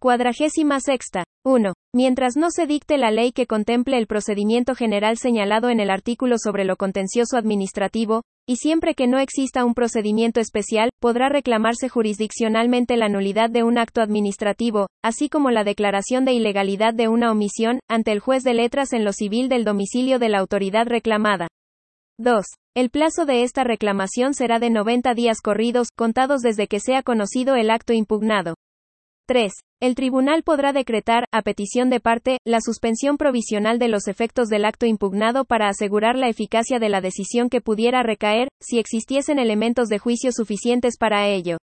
46. 1. Mientras no se dicte la ley que contemple el procedimiento general señalado en el artículo sobre lo contencioso administrativo, y siempre que no exista un procedimiento especial, podrá reclamarse jurisdiccionalmente la nulidad de un acto administrativo, así como la declaración de ilegalidad de una omisión, ante el juez de letras en lo civil del domicilio de la autoridad reclamada. 2. El plazo de esta reclamación será de 90 días corridos, contados desde que sea conocido el acto impugnado. 3. El tribunal podrá decretar, a petición de parte, la suspensión provisional de los efectos del acto impugnado para asegurar la eficacia de la decisión que pudiera recaer, si existiesen elementos de juicio suficientes para ello.